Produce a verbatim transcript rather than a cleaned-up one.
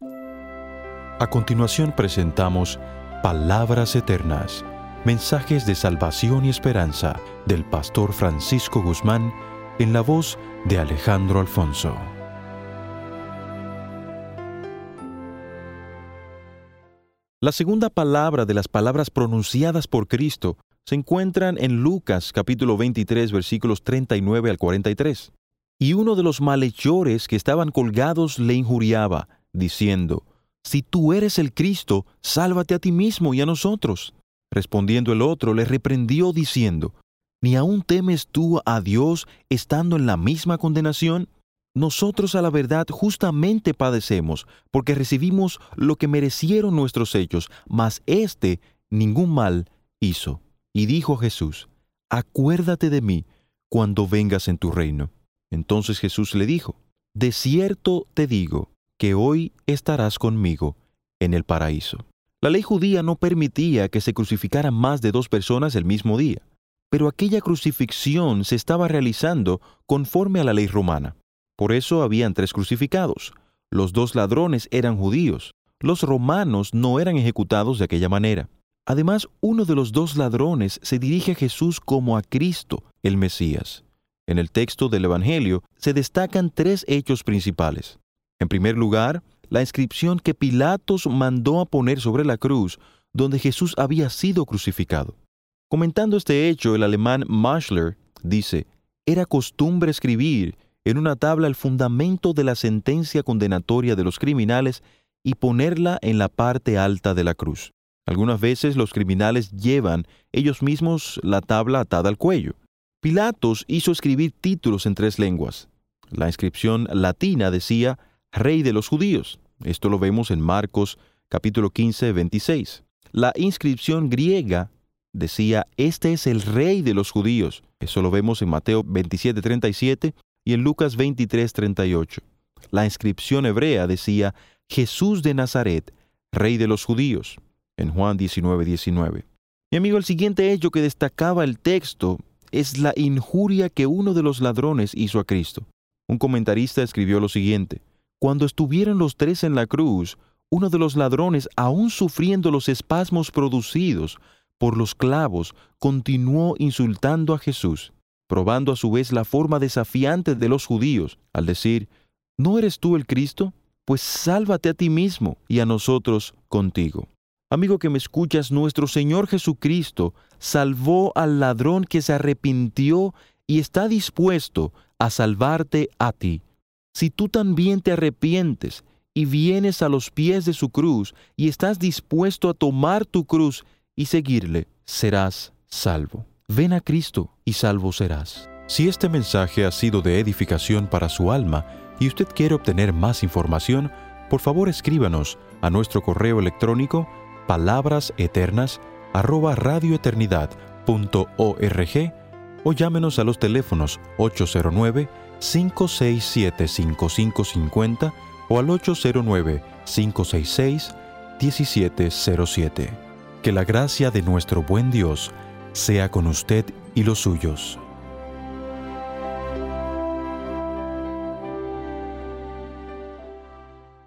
A continuación presentamos Palabras Eternas, mensajes de salvación y esperanza del pastor Francisco Guzmán en la voz de Alejandro Alfonso. La segunda palabra de las palabras pronunciadas por Cristo se encuentran en Lucas capítulo veintitrés versículos treinta y nueve al cuarenta y tres. Y uno de los malhechores que estaban colgados le injuriaba, diciendo: «Si tú eres el Cristo, sálvate a ti mismo y a nosotros». Respondiendo el otro, le reprendió diciendo: «¿Ni aún temes tú a Dios estando en la misma condenación? Nosotros a la verdad justamente padecemos, porque recibimos lo que merecieron nuestros hechos, mas éste ningún mal hizo». Y dijo Jesús: «Acuérdate de mí cuando vengas en tu reino». Entonces Jesús le dijo: «De cierto te digo, que hoy estarás conmigo en el paraíso». La ley judía no permitía que se crucificaran más de dos personas el mismo día, pero aquella crucifixión se estaba realizando conforme a la ley romana. Por eso habían tres crucificados. Los dos ladrones eran judíos. Los romanos no eran ejecutados de aquella manera. Además, uno de los dos ladrones se dirige a Jesús como a Cristo, el Mesías. En el texto del Evangelio se destacan tres hechos principales. En primer lugar, la inscripción que Pilatos mandó a poner sobre la cruz, donde Jesús había sido crucificado. Comentando este hecho, el alemán Maschler dice: «Era costumbre escribir en una tabla el fundamento de la sentencia condenatoria de los criminales y ponerla en la parte alta de la cruz». Algunas veces los criminales llevan ellos mismos la tabla atada al cuello. Pilatos hizo escribir títulos en tres lenguas. La inscripción latina decía «Rey de los judíos». Esto lo vemos en Marcos capítulo quince, veintiséis. La inscripción griega decía «Este es el Rey de los judíos». Eso lo vemos en Mateo veintisiete, treinta y siete y en Lucas veintitrés, treinta y ocho. La inscripción hebrea decía «Jesús de Nazaret, Rey de los judíos», en Juan diecinueve, diecinueve. Mi amigo, el siguiente hecho que destacaba el texto es la injuria que uno de los ladrones hizo a Cristo. Un comentarista escribió lo siguiente: «Cuando estuvieron los tres en la cruz, uno de los ladrones, aún sufriendo los espasmos producidos por los clavos, continuó insultando a Jesús, probando a su vez la forma desafiante de los judíos, al decir: ¿No eres tú el Cristo? Pues sálvate a ti mismo y a nosotros contigo». Amigo que me escuchas, nuestro Señor Jesucristo salvó al ladrón que se arrepintió y está dispuesto a salvarte a ti. Si tú también te arrepientes y vienes a los pies de su cruz y estás dispuesto a tomar tu cruz y seguirle, serás salvo. Ven a Cristo y salvo serás. Si este mensaje ha sido de edificación para su alma y usted quiere obtener más información, por favor escríbanos a nuestro correo electrónico palabras eternas arroba radioeternidad punto org o llámenos a los teléfonos ocho cero nueve, cinco seis siete, cinco cinco cinco cero o al ocho cero nueve, cinco seis seis, uno siete cero siete. Que la gracia de nuestro buen Dios sea con usted y los suyos.